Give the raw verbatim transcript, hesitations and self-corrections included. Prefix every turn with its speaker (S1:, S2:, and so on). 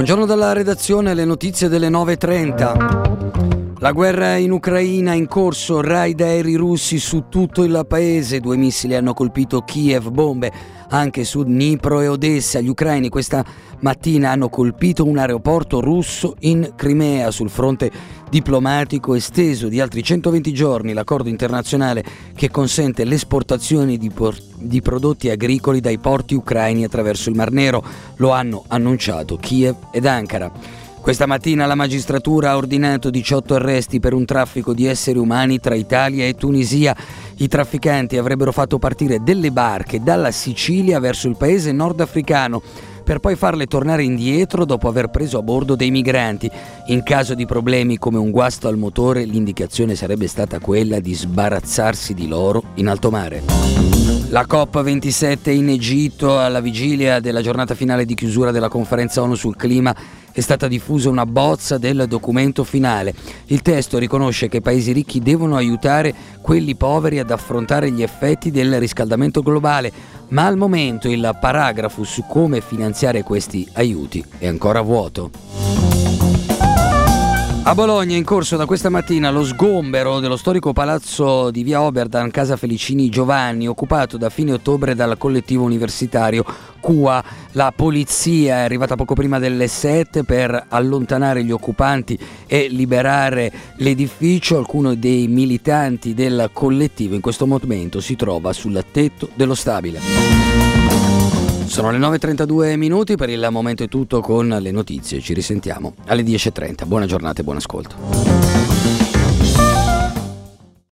S1: Buongiorno dalla redazione, le notizie delle nove e trenta. La guerra in Ucraina in corso, raid aerei russi su tutto il paese, due missili hanno colpito Kiev, bombe anche su Dnipro e Odessa. Gli ucraini questa mattina hanno colpito un aeroporto russo in Crimea. Sul fronte diplomatico esteso di altri centoventi giorni l'accordo internazionale che consente l'esportazione di, por- di prodotti agricoli dai porti ucraini attraverso il Mar Nero. Lo hanno annunciato Kiev ed Ankara. Questa mattina la magistratura ha ordinato diciotto arresti per un traffico di esseri umani tra Italia e Tunisia. I trafficanti avrebbero fatto partire delle barche dalla Sicilia verso il paese nordafricano per poi farle tornare indietro dopo aver preso a bordo dei migranti. In caso di problemi come un guasto al motore, l'indicazione sarebbe stata quella di sbarazzarsi di loro in alto mare. La COP ventisette in Egitto, alla vigilia della giornata finale di chiusura della conferenza ONU sul clima, è stata diffusa una bozza del documento finale. Il testo riconosce che i paesi ricchi devono aiutare quelli poveri ad affrontare gli effetti del riscaldamento globale, ma al momento il paragrafo su come finanziare questi aiuti è ancora vuoto. A Bologna è in corso da questa mattina lo sgombero dello storico palazzo di via Oberdan, casa Felicini Giovanni, occupato da fine ottobre dal collettivo universitario Q A. La polizia è arrivata poco prima delle sette per allontanare gli occupanti e liberare l'edificio. Alcuno dei militanti del collettivo in questo momento si trova sul tetto dello stabile. Sono le nove e trentadue minuti, per il momento è tutto con le notizie, ci risentiamo alle dieci e trenta. Buona giornata e buon ascolto.